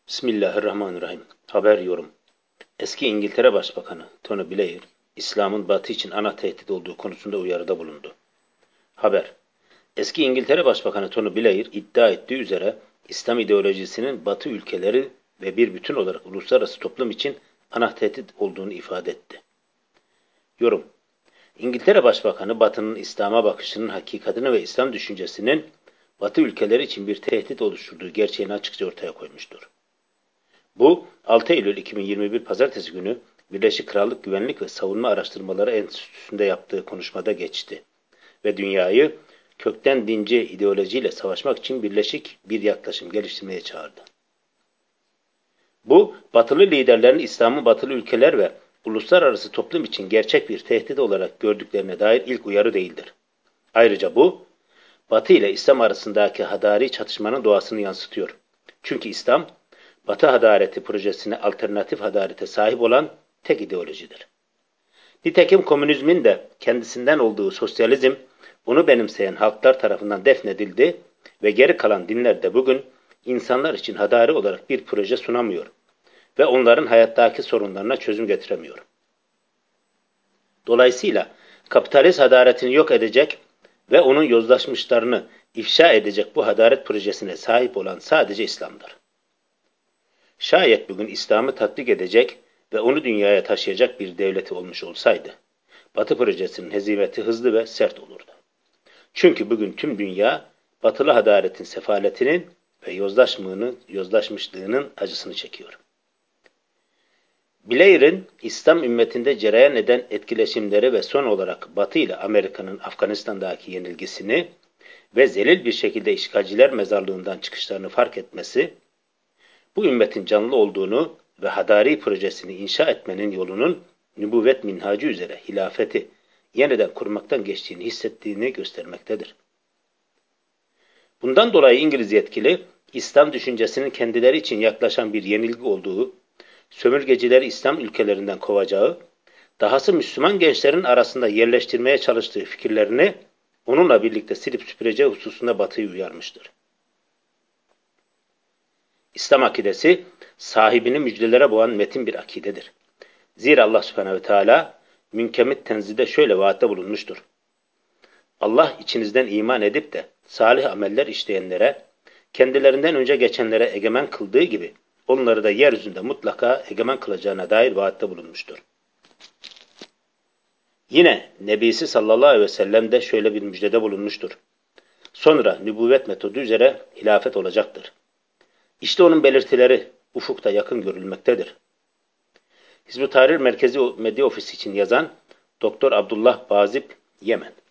Bismillahirrahmanirrahim. Haber yorum. Eski İngiltere Başbakanı Tony Blair, İslam'ın Batı için ana tehdit olduğu konusunda uyarıda bulundu. Haber. Eski İngiltere Başbakanı Tony Blair iddia ettiği üzere İslam ideolojisinin Batı ülkeleri ve bir bütün olarak uluslararası toplum için ana tehdit olduğunu ifade etti. Yorum. İngiltere Başbakanı Batı'nın İslam'a bakışının hakikatini ve İslam düşüncesinin Batı ülkeleri için bir tehdit oluşturduğu gerçeğini açıkça ortaya koymuştur. Bu, 6 Eylül 2021 Pazartesi günü Birleşik Krallık Güvenlik ve Savunma Araştırmaları Enstitüsü'nde yaptığı konuşmada geçti ve dünyayı kökten dinci ideolojiyle savaşmak için birleşik bir yaklaşım geliştirmeye çağırdı. Bu, Batılı liderlerin İslam'ı Batılı ülkeler ve uluslararası toplum için gerçek bir tehdit olarak gördüklerine dair ilk uyarı değildir. Ayrıca bu, Batı ile İslam arasındaki hadari çatışmanın doğasını yansıtıyor. Çünkü İslam, Batı hadareti projesine alternatif hadarete sahip olan tek ideolojidir. Nitekim komünizmin de kendisinden olduğu sosyalizm, onu benimseyen halklar tarafından defnedildi ve geri kalan dinler de bugün insanlar için hadari olarak bir proje sunamıyor ve onların hayattaki sorunlarına çözüm getiremiyor. Dolayısıyla kapitalist hadaretini yok edecek ve onun yozlaşmışlarını ifşa edecek bu hadaret projesine sahip olan sadece İslam'dır. Şayet bugün İslam'ı tatbik edecek ve onu dünyaya taşıyacak bir devleti olmuş olsaydı, Batı projesinin hezimeti hızlı ve sert olurdu. Çünkü bugün tüm dünya, batılı hadaretin sefaletinin ve yozlaşmışlığının acısını çekiyor. Blair'in İslam ümmetinde cereyan eden etkileşimleri ve son olarak Batı ile Amerika'nın Afganistan'daki yenilgisini ve zelil bir şekilde işgalciler mezarlığından çıkışlarını fark etmesi, bu ümmetin canlı olduğunu ve hadari projesini inşa etmenin yolunun nübüvvet minhacı üzere hilafeti yeniden kurmaktan geçtiğini hissettiğini göstermektedir. Bundan dolayı İngiliz yetkili, İslam düşüncesinin kendileri için yaklaşan bir yenilgi olduğu, sömürgecileri İslam ülkelerinden kovacağı, dahası Müslüman gençlerin arasında yerleştirmeye çalıştığı fikirlerini onunla birlikte silip süpüreceği hususunda Batı'yı uyarmıştır. İslam akidesi, sahibini müjdelere boğan metin bir akidedir. Zira Allah Subhanahu ve Teala Münkemit Tenzil'de şöyle vaatte bulunmuştur. Allah içinizden iman edip de salih ameller işleyenlere, kendilerinden önce geçenlere egemen kıldığı gibi onları da yeryüzünde mutlaka egemen kılacağına dair vaatte bulunmuştur. Yine Nebisi sallallahu aleyhi ve sellem de şöyle bir müjdede bulunmuştur. Sonra nübüvvet metodu üzere hilafet olacaktır. İşte onun belirtileri ufukta yakın görülmektedir. Hizb-ı Tahrir Merkezi Medya Ofisi için yazan Doktor Abdullah Bazip, Yemen.